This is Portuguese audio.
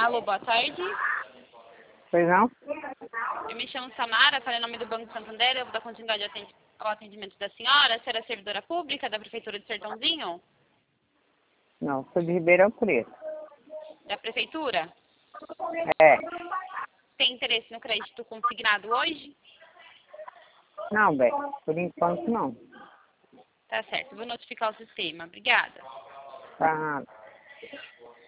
Alô, boa tarde. Pois não? Eu me chamo Samara, falo em nome do Banco Santander. Eu vou dar continuidade ao atendimento da senhora. A senhora é servidora pública da Prefeitura de Sertãozinho? Não, sou de Ribeirão Preto. Da Prefeitura? É. Tem interesse no crédito consignado hoje? Não, Beto, por enquanto não. Tá certo, vou notificar o sistema. Obrigada. Tá.